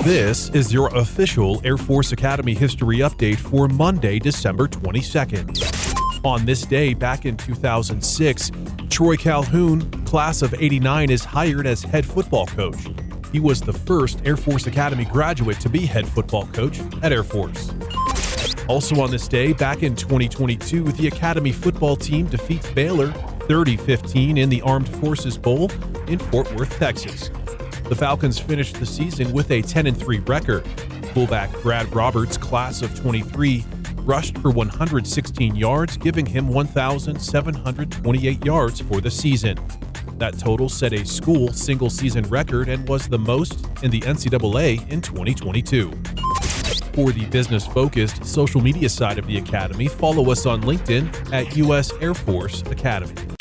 This is your official Air Force Academy history update for Monday, December 22nd. On this day, back in 2006, Troy Calhoun, class of '89, is hired as head football coach. He was the first Air Force Academy graduate to be head football coach at Air Force. Also on this day, back in 2022, the Academy football team defeats Baylor 30-15 in the Armed Forces Bowl in Fort Worth, Texas. The Falcons finished the season with a 10-3 record. Fullback Brad Roberts, class of '23, rushed for 116 yards, giving him 1,728 yards for the season. That total set a school single-season record and was the most in the NCAA in 2022. For the business-focused social media side of the Academy, follow us on LinkedIn at U.S. Air Force Academy.